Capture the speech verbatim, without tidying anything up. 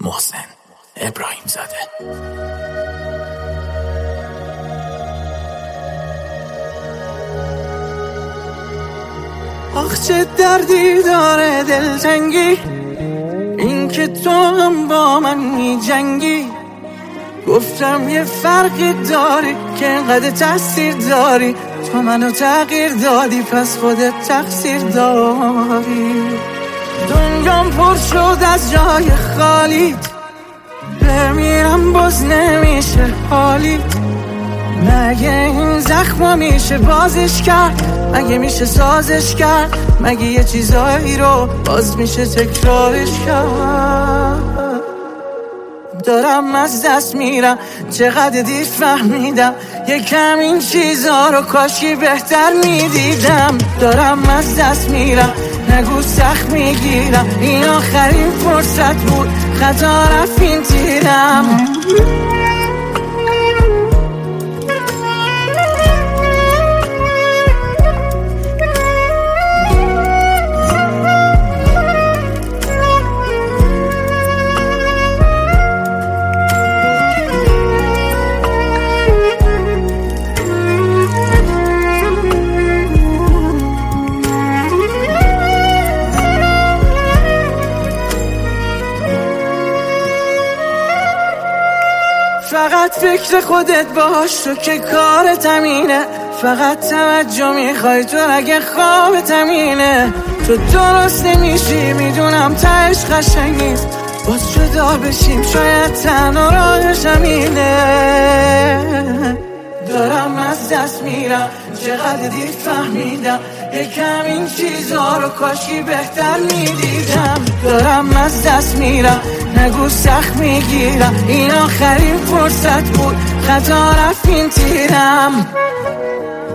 محسن ابراهیم زاده. آخ چه دردی داره دلتنگی، این که تو هم با من می جنگی. گفتم یه فرقی داری که اینقدر تاثیر داری، تو منو تغییر دادی پس خودت تقصیر داری. دنیام پر شد از جای خالیت، بمیرم باز نمیشه حالیت. مگه این زخم میشه بازش کرد؟ مگه میشه سازش کرد؟ مگه یه چیزایی رو باز میشه تکرارش کرد؟ دارم از دست میرم، چقدر دیر فهمیدم یکم این چیزا رو کاشی بهتر میدیدم. دارم از دست میرم، نگو سخت میگیرم، این آخرین فرصت بود، خطا رفت این تیرم. فقط فکر خودت باش، تو که کارت همینه. فقط توجه میخوای تو اگه خوابت همینه. تو درست نمیشی میدونم تهش قشنگ نیست، باز جدا بشیم شاید تنها راهش همینه. دارم از دست میرم، چقدر دیر فهمیدم یکم این چیزا رو کاشی بهتر میدیدم. دارم از دست میرم، نگو سخت میگیرم، این آخرین فرصت بود، خطا رفت این تیرم.